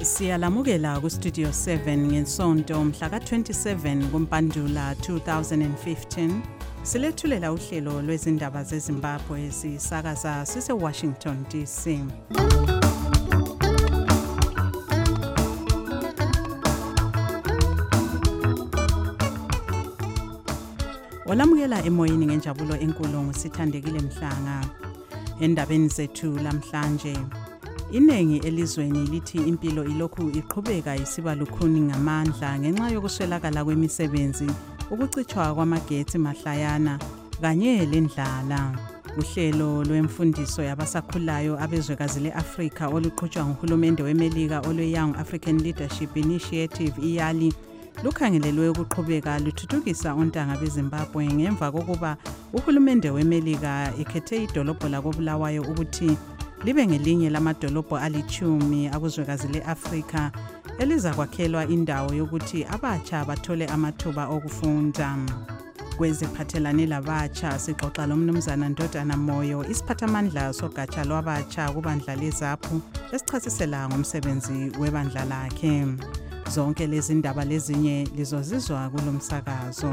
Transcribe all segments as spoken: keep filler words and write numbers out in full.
Siyalamukela ku Studio seven ngensonto mhla ka twenty-seven kuMpandula two thousand fifteen. Silethulela uhlelo lwezindaba zeZimbabwe sisakaza sise Washington D C. Olamukela emoyeni ngenjabulo enkulu ngusithandekile Mhlanga. Endabeni zethu lamhlanje, inengi elizweni lithi impilo ilokhu iqhubeka isiba lukhuni ngamandla ngenxa yokuswelakala kwemisebenzi, ukucithwa kwamagetsi mahlayana kanye lendlala. Uhlelo lwemfundiso yabasakhulayo abezwekazi le-Afrika oluqhutshwa nguhulumende weMelika olwe-Young African Leadership Initiative iyali lukhangelelwe ukuqhubeka luthuthukisa ontanga beZimbabwe ngemva kokuba uhulumende weMelika ekhethe idolobho lakoBulawayo ukuthi libe ngelinye lamadolobho alichumi akuzwekazi le-Afrika eliza kwakhelwa indawo yokuthi abatsha bathole amathuba okufunda. Kweziphathelane labatsha sixoxa lomnumzana Ndodana Moyo, isiphathamandla sogatsha lwabatsha kubandla leZAPHU, esichasisela ngomsebenzi webandla lakhe. Zonke lezi ndaba lezinye lizozizwa kulomsakazo.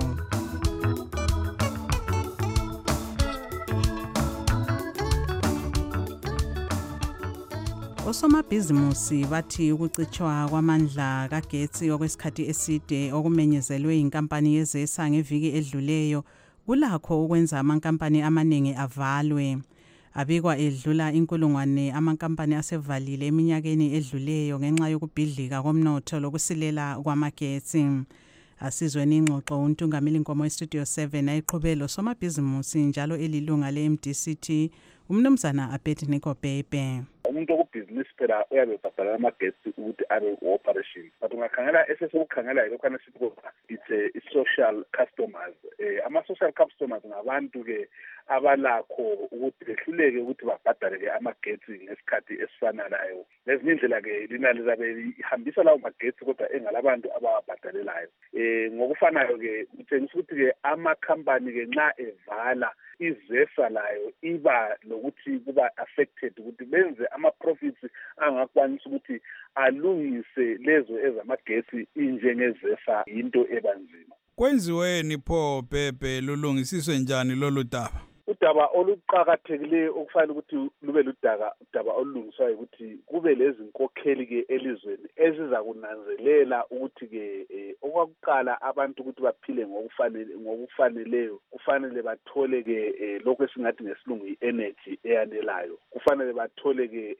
Osomabhizimusi bathi ukucithwa kwamandla kagetsi okwesikhathi eside okumenyezelwe inkampani yeZESA ngeviki edluleyo kulakho ukwenza amankampani amaningi avalwe. Abikwa edlula inkulungwane amankampani asevalile eminyakeni edluleyo ngenxa yokubhidlika komnotho lokusilela kwamagetsi. Asizweni ingxoxo uNtungameli Nkomo eStudio seven ayiqhubelo somabhizimusi njalo elilunga le-M D C T umnumzana Abednego Bhebhe. Umuntu okubhizinisi phela uyabe ebhadala amagetsi ukuthi abe operation, but ungakhangela esesikukhangela lokho sithi it's a social customers. eh ama-social customers ngabantu ke abalakho ukuthi behluleke ukuthi babhadale ke amagetsi ngesikhathi esifananayo. Lezinye indlela ke lina lizabe ihambisa lawo magetsi kodwa engalabantu ababhadalelayo. eh ngokufanayo ke utshengisa ukuthi ke amakhampani ke nxa evala iZESA layo iba lokuthi kuba affected ukuthi benze ama-profits angakwanisa ukuthi alungise lezo ezamagetsi injengeZESA into ebanzima. Kwenziweni pho Bhebhe lulungisiswe njani lolu daba? Udaba oluqhakathekileyo okufanele ukuthi lube ludaba udaba olulungiswayo ukuthi kube lezi nkokheli ke elizweni eziza kunanzelela ukuthi ke okwakuqala abantu ukuthi baphile ngokufanele ngokufaneleyo kufanele bathole ke lokho esingathi ngesilungu i-energy eyanelayo, kufanele bathole ke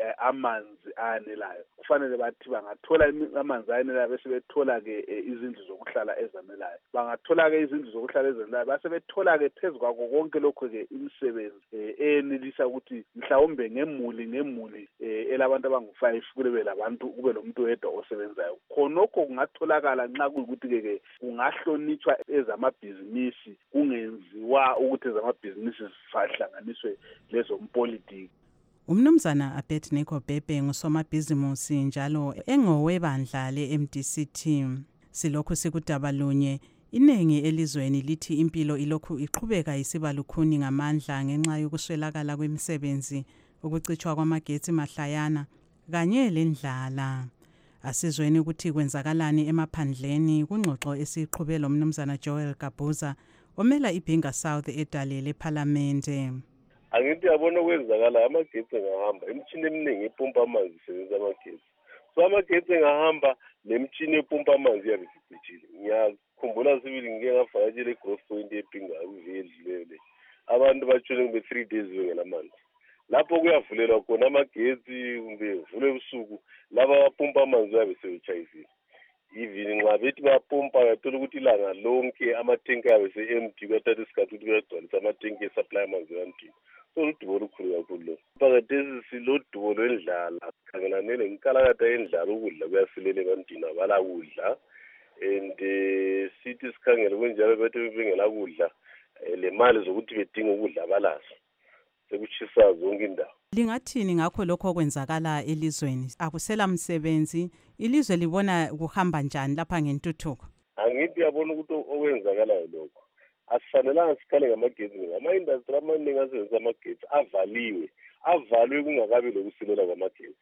amanzi ayanelayo, kufanele bathi bangathola amanzi ayanelayo bese bethola ke izindlu zokuhlala ezanelayo, bangathola ke izindlu zokuhlala ezanelayo base bethola ke phezukwa konke lokho-ke imisebenzi enelisa ukuthi mhlawumbe ngemuli ngemuli elabantu abangu-five kube labantu kube lomuntu wedwa osebenzayo. Khonokho kungatholakala nxa kuyikuthi ke kungahlonitshwa ezamabhizinisi kungenziwa ukuthi ezamabhizinisi zihlanganiswe lezo mpolitiki. Umnumzana Abednego Bhebhe ngusomabhizimusi njalo engowebandla le-M D C T. Silokhu sikudaba lunye, inengi elizweni lithi impilo ilokhu iqhubeka isiba lukhuni ngamandla ngenxa yokuswelakala kwemisebenzi, ukucithwa kwamagetsi mahlayana kanye lendlala. Asizweni ukuthi kwenzakalani emaphandleni kungxoxo esiqhubelo umnumzana Joel Gabuza omela iBhinga South edale leParlamente. Angithi yabona kwenzakala amagetsi ngahamba, imithini eminingi ipompa amanzi isebenza amagetsi. So amagetsi ngahamba nemithini epompa amanzi yabe sicithile. Ngiyakhumbula sibili ngike ngavakatshela eGrowth Point eBhinga kuvele abantu batshone kube three days bengena amanzi. Lapho kuyavulelwa khona amagetsi kumbe vule ebusuku laba bapompa amanzi yabe sebetshayisile. Even nxa bethi bapompa yathola ukuthi ilanga lonke amatanki yabe se-empty kwathatha isikhathi ukuthi kuyagcwalisa amatanki esupply amanzi ebantwini. So ludubo olukhulu kakhulu lo. Phakathi silodubo lwendlala, khangelane nenkalakatha yendlala, ukudla kuyasilela ebantwini abala kudla. And sithi sikhangele kunjalo bethu bengela kudla le mali zokuthi bedinga ukudla abalazo. Sekuchisa zonke indawo. Lingathini ngakho lokho okwenzakala elizweni? Akusela msebenzi, ilizwe libona kuhamba njani lapha ngentuthuko? Angithi yabona ukuthi okwenzakalayo lokho asifanelanga sikhale ngamagetsi ngama-industry amaningi asebenzisa amagetsi avaliwe avaliwe kungakabi lokusilela kwamagetsi.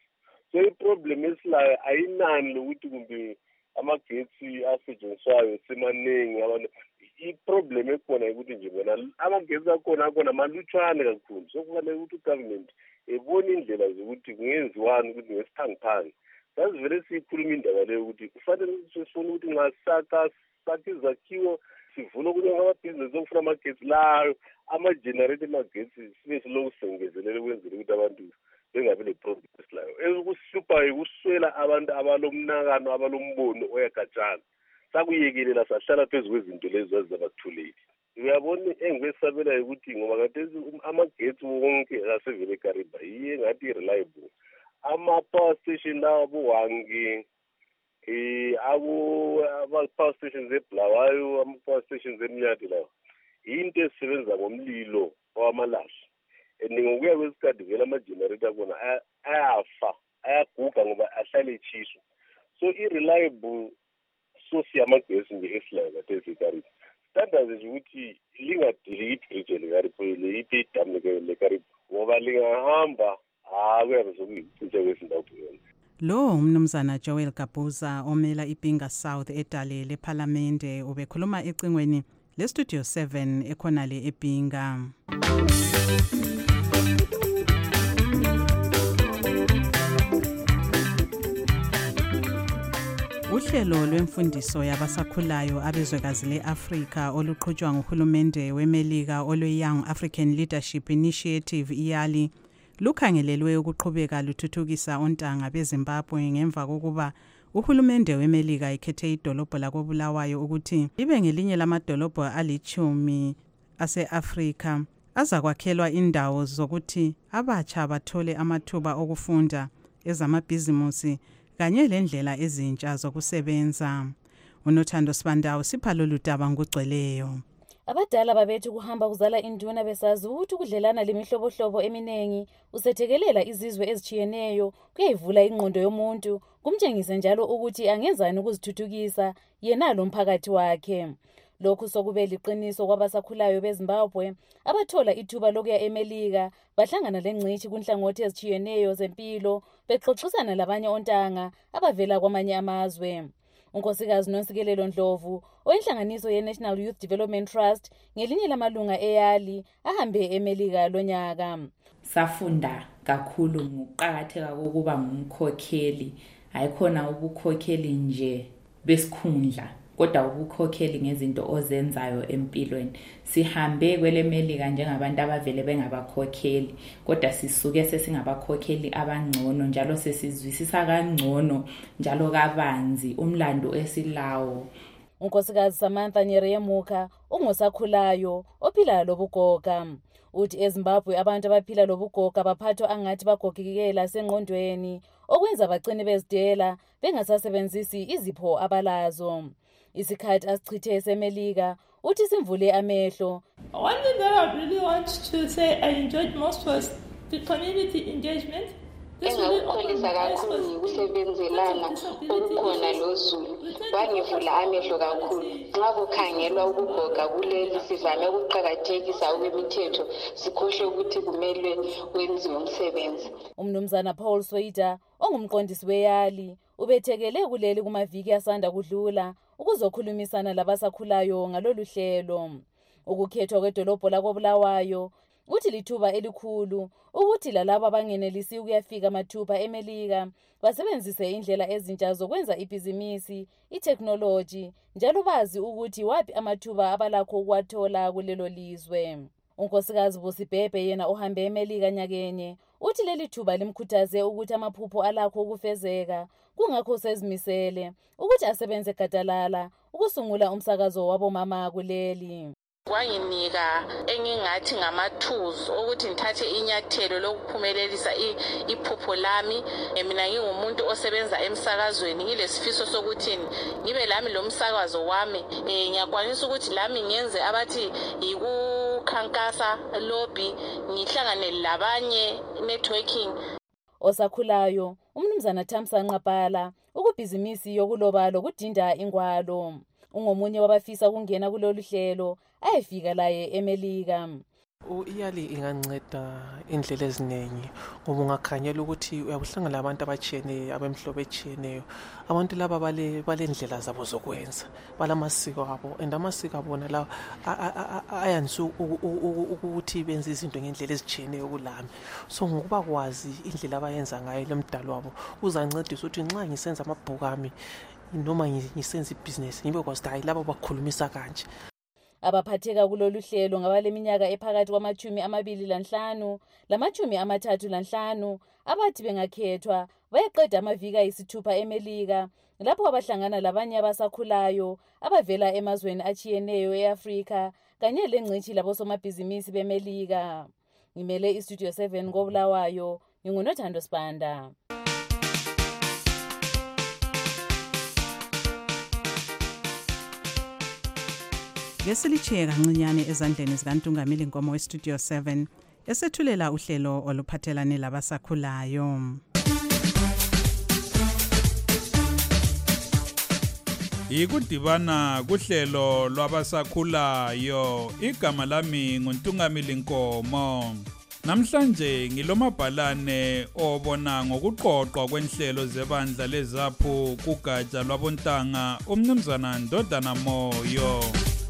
So iproblem esilayo ayinani lokuthi kumbe amagetsi asetshenziswayo semaningi abantu. Iproblem ekhona ukuthi nje bona amagetsi akhona akhona malutshwane kakhulu. So kufanele ukuthi ugovernment ebone indlela zokuthi kungenziwani ukuthi ngesiphangi sasivele siyikhuluma indaba leyo ukuthi kufanele sifune ukuthi nxa saka sakhe izakhiwo sivule ukuthi amabhizinesi okufuna amagetsi layo ama-generate amagetsi sibe siloku sengezelele ukwenzela ukuthi abantu bengabi le-problem esilayo. Ezokusihluphayo kuswela abantu abalomnakano abalombono oyagatshana sakuyekelela sahlala phezu kwezinto lezi zazizabathuleli. Uyabona engikesabelayo ukuthi ngoba kade amagetsi wonke asevele eKariba yiye ngathi i-reliable. Ama-power station lawo bowangi eh abo ama-power stations eBulawayo, ama-power stations eMnyati lawo into esebenza ngomlilo owamalahle. And ngokuya kwesikhathi vele ama-generator akona ayafa ayaguga ngoba ahlale echiswa. So i-reliable source yamagesi nje esilayo kade eKariba standards nje ukuthi lingadili ibridge leKariba liphi idamu leKariba ngoba lingahamba akuyabe sokuyicishe kwezindawo kuyona. Lo umnumzana Joel Gabuza omela iBinga South edale leParliamente ubekhuluma ecingweni leStudio seven ekhona le eBinga. Uhlelo lwemfundiso yabasakhulayo abezwekazi le-Afrika oluqhutshwa nguhulumende weMelika olwe-Young African Leadership Initiative iyali lukhangelelwe ukuqhubeka luthuthukisa ontanga beZimbabwe ngemva kokuba uhulumende weMelika ekhethe idolobho lakoBulawayo ukuthi libe ngelinye lamadolobho alichumi ase-Afrika azakwakhelwa indawo zokuthi abatsha bathole amathuba okufunda ezamabhizimusi kanye lendlela ezintsha zokusebenza. uNothando Sibandau sipha lolu daba ngugcweleyo. Abadala babethu kuhamba kuzala induna besazi ukuthi ukudlelana lemihlobohlobo eminengi usethekelela izizwe ezichiyeneyo kuyayivula ingqondo yomuntu kumtshengise njalo ukuthi angenzani ukuzithuthukisa yena lo mphakathi wakhe. Lokhu sokube liqiniso kwabasakhulayo beZimbabwe abathola ithuba lokuya eMelika bahlangana lengcithi kunhlangothi ezichiyeneyo zempilo bexoxisana labanye ontanga abavela kwamanye amazwe. uNkosikazi Nonsikelelo Ndlovu oyinhlanganiso ye-National Youth Development Trust ngelinye lamalunga eyali ahambe eMelika lonyaka. Safunda kakhulu ngokuqakatheka kokuba ngumkhokheli, ayikhona ubukhokheli nje besikhundla kodwa ubukhokheli ngezinto ozenzayo empilweni. Sihambe kwele Melika njengabantu abavele bengabakhokheli kodwa sisuke sesingabakhokheli abangcono njalo sesizwisisa kangcono njalo kabanzi umlando esilawo. uNkosikazi Samantha Nyereyemuka ungosakhulayo ophila lobugoga. Uthi eZimbabwe abantu abaphila lobugoga baphathwa angathi bagogekela sengqondweni okwenza bagcine bezidela bengasasebenzisi izipho abalazo. Isikhathi asichithe eseMelika uthi simvule amehlo. One thing that I really want to say I enjoyed most was the community engagement. Engakukholisa kakhulu ngikusebenzelana okukhona loZulu bangivula amehlo kakhulu. Nxa kukhangelwa ukugoga kuleli sivame ukuqakathekisa ukwemithetho sikhohle ukuthi kumele wenziwe umsebenzi. Umnumzana Paul Sweida ongumqondisi weyali ubethekele kuleli kumaviki asanda kudlula ukuzokhulumisana labasakhulayo ngalolu hlelo. Ukukhethwa kwedolobho lakoBulawayo uthi lithuba elikhulu ukuthi lalabo abangenelisi ukuyafika amathuba eMelika basebenzise indlela ezintsha zokwenza ibhizinisi, itechnology njalo bazi ukuthi wapi amathuba abalakho ukwathola kulelo lizwe. uNkosikazi Busibhebhe yena ohambe eMelika nyakenye uthi leli thuba limkhuthaze ukuthi amaphupho alakho ukufezeka kungakho sezimisele ukuthi asebenze gadalala ukusungula umsakazo wabomama kuleli. Kwanginika engingathi ngamathuzo ukuthi ngithathe inyathelo lokuphumelelisa iphupho lami. Mina ngingumuntu osebenza emsakazweni ngilesifiso sokuthi ngibe lami lo msakazo wami. Ngiyakwanisa ukuthi lami ngenze abathi yikukhankasa lobby ngihlangane labanye networking. Osakhulayo umnumzana Thamsanqa Pala ukubhizimisi yokuloba lokudinda ingwalo. Ungomunye wabafisa ukungena kulolu hlelo ayefika laye eMelika. Iyali inganceda indlela eziningi ngoba ungakhanyela ukuthi uyakuhlangana labantu abatshiyeneyo abemhlobo etshiyeneyo. Abantu laba bale balendlela zabo zokwenza, balamasiko abo, and amasiko abona lawo ayanisa ukuthi benze izinto ngendlela ezitshiyeneyo kulami. So ngokuba kwazi indlela abayenza ngayo lemdalo wabo uzancedisa ukuthi nxa ngisenza amabhuku ami noma ngisenza ibhizinesi ngibe kwazi ukuthi hayi laba bakhulumisa kanje. Abaphatheka kulolu hlelo ngabaleminyaka ephakathi kwamachumi amabili lanhlanu lamachumi amathathu lanhlanu abathi bengakhethwa bayeqeda amaviki ayisithupha eMelika lapho abahlangana labanye abasakhulayo abavela emazweni achiyeneyo eAfrika kanye lengcitshi labosomabhizinisi beMelika. Ngimele iStudio seven koBulawayo, nginguNothando Sibanda. Ngesilichiye kancinyane ezandleni zikaNtungamili Nkomo weStudio seven esethulela uhlelo oluphathelane labasakhulayo. Ikudibana kuhlelo lwabasakhulayo, igama lami nguNtungamili Nkomo. Namhlanje ngilomabhalane obona ngokuqoqwa kwenhlelo zebandla lezaphu kugatsha lwabontanga umnumzana Ndodana Moyo.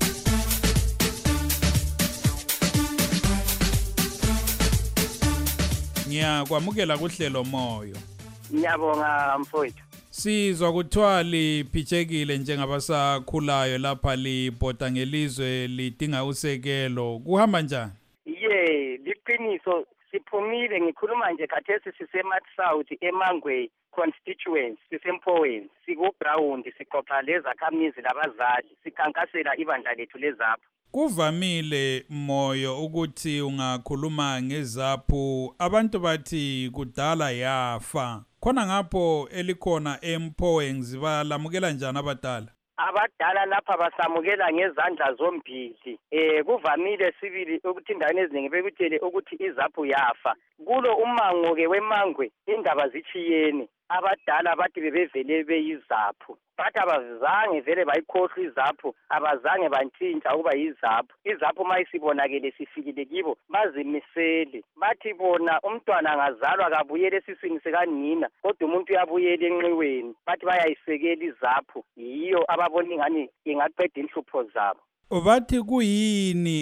Ngiyakwamukela kuhlelo Moyo. Ngiyabonga mfowethu. Sizwa kuthiwa liphithekile njengabasakhulayo lapha libhoda ngelizwe lidinga usekelo. Kuhamba njani? Ye, liqiniso siphumile ngikhuluma nje khathesi sisema South eMangwe constituency sisempoweni siku ground siqoqa lezakhamizi labazali sikhankasela ibandla lethu lezapho. Kuvamile Moyo ukuthi ungakhuluma ngezaphu abantu bathi kudala yafa. Khona ngapho elikhona eMpowe ngizibalamukela njani abadala? Abadala lapha basamukela ngezandla zombili. Eh kuvamile sibili ukuthi indawo eziningi bekutshele ukuthi izaphu yafa. Kulo umango ke weMangwe indaba zichiyene. Abadala bathi bebevele beyizaphu. Bathi abazange vele bayikhohlwa izaphu, abazange bantshintsha ukuba yizaphu. Izaphu mayisibonakele sifikile kibo bazimisele. Bathi bona umntwana angazalwa kabuyele esiswini sikanina, kodwa umuntu uyabuyela enqiweni. Bathi bayayisekela izaphu. Yiyo ababona ingani ingaqeda inhlupho zabo. Bathi kuyini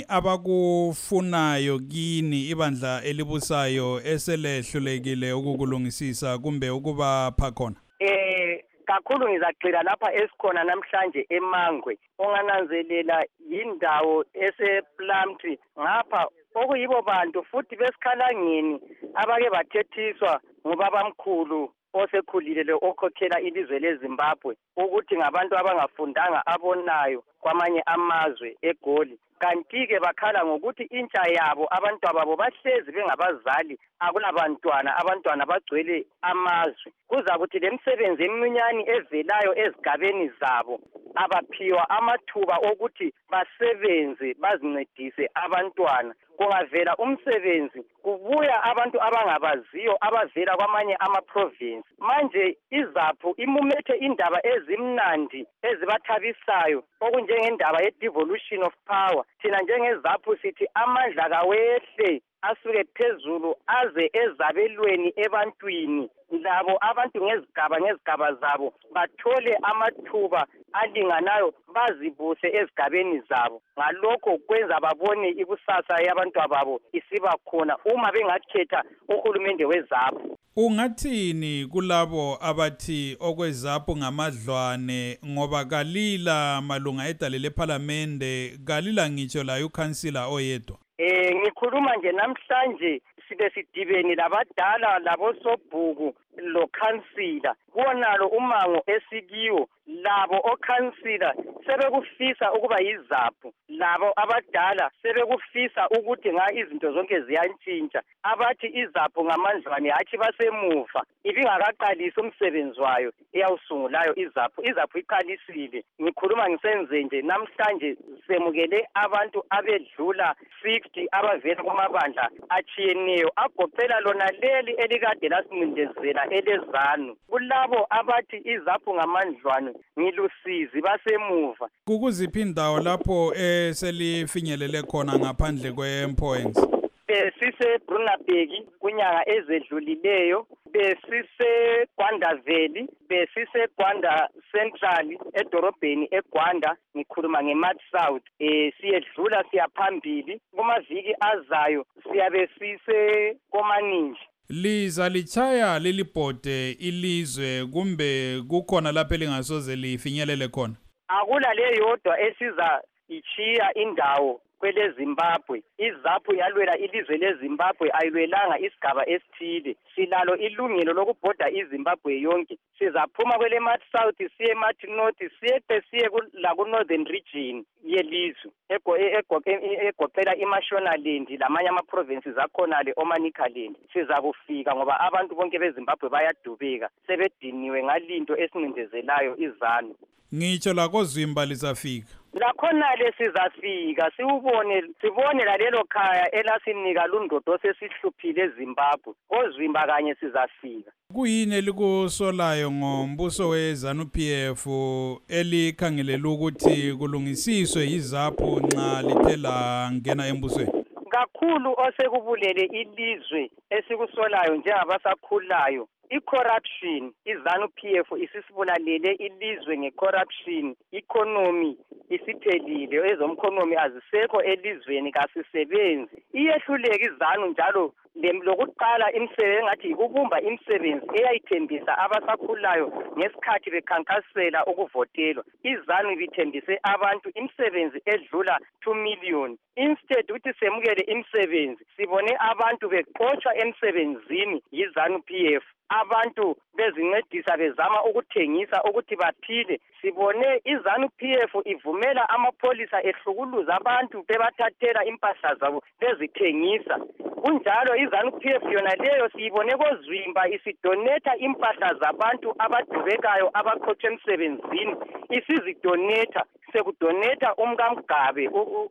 abakufunayo kini ibandla elibusayo eselehlulekile ukukulungisisa kumbe ukuba phakhona? Eh kakhulu ngizagxila lapha esikhona namhlanje eMangwe. Ongananzelela indawo esePlumtree ngapha okuyibo bantu futhi besikhalangeni abake bathethiswa ngubabamkhulu osekhulile lo okhokhela ilizwe leZimbabwe ukuthi ngabantu abangafundanga abonayo kwamanye amazwe eGoli. Kanti-ke bakhala ngokuthi intsha yabo abantu ababo bahlezi bengabazali akulabantwana abantwana bagcwele amazwe. Kuza kuthi lemisebenzi eminyane evelayo ezigabeni zabo abaphiwa amathuba okuthi basebenze bazincedise abantwana. Kungavela umsebenzi kubuya abantu abangabaziyo abavela kwamanye ama-province. Manje izaphu imumethe indaba ezimnandi ezibathabisayo okunjengendaba ye-devolution of power. Thina njengezaphu sithi amandla kawehle asuke phezulu aze ezabelweni ebantwini. Labo abantu ngezigaba ngezigaba zabo bathole amathuba alinganayo bazibuse ezigabeni zabo. Ngalokho kwenza babone ikusasa yabantu ababo isiba khona uma bengakhetha uhulumende wezaphu. Ungathini kulabo abathi okwezaphu ngamadlwane ngoba kalila malunga edale leParliament, kalila ngitsho la ukhansila oyedwa? Eh ngikhuluma nje namhlanje sibe sidibeni labadala labosobhuku lo khansila kuonalo umango esikiwo labo okhansila sebekufisa ukuba yizaphu, labo abadala sebekufisa ukuthi nga izinto zonke ziyantshintsha. Abathi izaphu ngamandlwane hathi basemuva ibingakaqalisa umsebenzi wayo eyawusungulayo izaphu. Izaphu iqalisile. Ngikhuluma ngisenze nje namhlanje semukele abantu abedlula fifty abavela kumabandla achiyeneyo agophela lona leli elikade lasincindezela ikhona elezanu. Kulabo abathi izaphu ngamandlwane ngilusizi basemuva. Kukuziphi indawo lapho eselifinyelele khona ngaphandle kwe-endpoints? Besise Brunabek kunyanga ezedlulileyo, besise Gwanda Valley, besise Gwanda Central edorobheni eGwanda, ngikhuluma ngeMart South. Eh siyedlula siyaphambili kumaviki azayo siyabe sise komaninji. Liza lichaya lilibhode ilizwe kumbe kukhona lapho elingasoze lifinyelele khona? Akula leyodwa esiza ichiya indawo kwele Zimbabwe. Izaphu yalwela ilizwe leZimbabwe ayilwelanga isigaba esithile. Silalo ilungelo lokubhoda iZimbabwe yonke. Sizaphuma kwele Mart South siye Mart North siye siye la ku Northern region yelizwe egoqela iMashonaland lamanye ama provinces akhona le Omanikaland. Sizakufika ngoba abantu bonke beZimbabwe bayadubeka sebediniwe ngalinto esincindezelayo izanu. Ngitsho la koZwimba lizafika. Lakhona lesizafika siubone sibone lalelo khaya elasinika lundodo sesihluphile eZimbabwe. OZwimba kanye sizafika. Kuyini elikusolayo ngombuso weZANU P F elikhangelela ukuthi kulungisiswe izaphu nxa lithela ngena embusweni? Kakhulu osekubulele ilizwe esikusolayo njengabasakhulayo i-corruption. iZANU P F isisibulalele ilizwe nge-corruption. Economy isiphelile, ezomkhonomi azisekho elizweni, kasisebenzi. Iyehluleka iZANU njalo lokuqala imisebenzi ngathi ukubumba imisebenzi eyayithembisa abasakhulayo ngesikhathi bekhankasela ukuvotelwa. iZANU ibithembise abantu imisebenzi edlula two million. Instead ukuthi semukele imisebenzi, sibone abantu beqotshwa emsebenzini yiZANU P F. Abantu bezincedisa bezama ukuthengisa ukuthi baphile. Sibone iZANU P F ivumela amapholisa ehlukuluza abantu bebathathela impahla zabo bezithengisa. Kunjalo iZANU P F yona leyo siyibone koZwimba isidoneta impahla zabantu abadubekayo abaqotshwe emsebenzini, isizidoneta. Sekudoneta umkaMgabe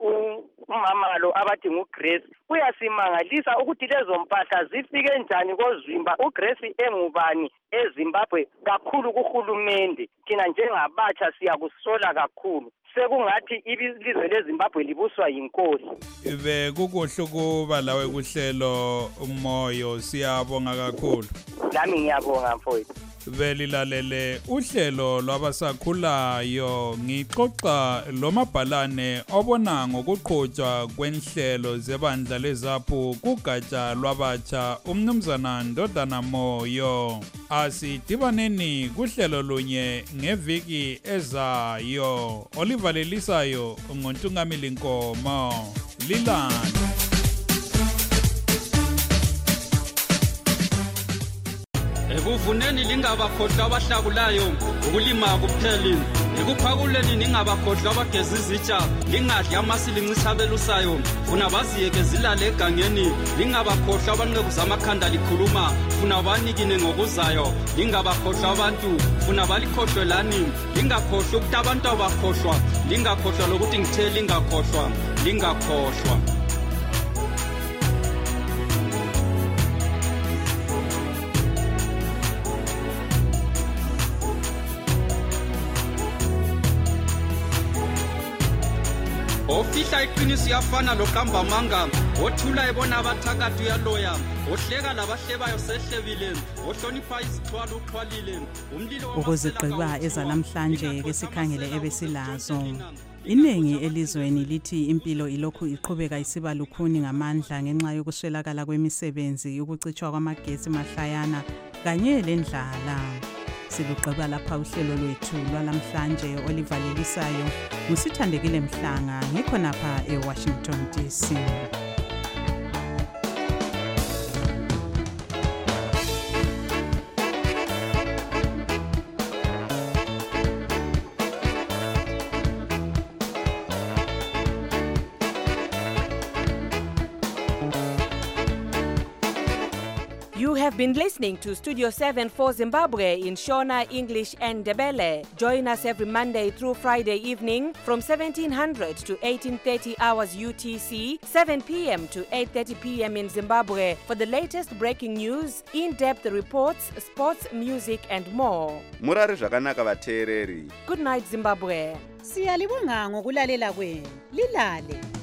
umama lo abathi nguGrace. Kuyasimangalisa ukuthi lezo mpahla zifike njani koZwimba, uGrace engubani eZimbabwe kakhulu kuhulumende. Thina njengabatsha siyakusola kakhulu. Sekungathi ilizwe leZimbabwe libuswa yinkosi. Ibe kukuhle ukuba lawe kuhlelo umoyo, siyabonga kakhulu. Lami ngiyabonga mfowethu. Belilalele uhlelo lwabasakhulayo, ngixoxa lomabhalane obona ngokuqhutshwa kwenhlelo zebandla lezaphu kugatsha lwabatsha umnumzana Ndodana Moyo. Asidibaneni kuhlelo lunye ngeviki ezayo. Olivalelisayo ngoNtungamili Nkomo. Lilani. Ekuvuneni lingabakhohlwa abahlakulayo ukulima kupheli, ekuphakuleni ningabakhohlwa abageza izitsha, lingadli amasi lincithabelusayo, funa baziyeke zilale egangeni, lingabakhohlwa abanqeku zamakhanda likhuluma, funa banikine ngokuzayo, lingabakhohlwa abantu, funa balikhohlwe lani, lingakhohlwa ukuthi abantu abakhohlwa, lingakhohlwa lokuthi ngithe lingakhohlwa, lingakhohlwa. Ofihla iqiniso yafana loqamba manga, othula ebona abathakathi uyaloya, ohleka labahlebayo sehlebile, ohlonipha izixhwalo uxhwalile, umlilo ukuzigqiba ezanamhlanje ke sikhangele ebesilazo. Iningi elizweni lithi impilo ilokhu iqhubeka isiba lukhuni ngamandla ngenxa yokuswelakala kwemisebenzi, ukucitshwa kwamagetsi mahlayana kanye lendlala. Silugqiba lapha uhlelo lwethu lwalamhlanje olivalelisayo. Ngusithandekile Mhlanga, ngikhonapha eWashington D C. You have been listening to Studio seven for Zimbabwe in Shona, English and Ndebele. Join us every Monday through Friday evening from seventeen hundred to eighteen thirty hours U T C, seven p.m. to eight thirty p.m. in Zimbabwe for the latest breaking news, in-depth reports, sports, music and more. Murari zvakanaka vateereri. Good night, Zimbabwe. Siyalibonga ngokulalela kwenu. Lilale.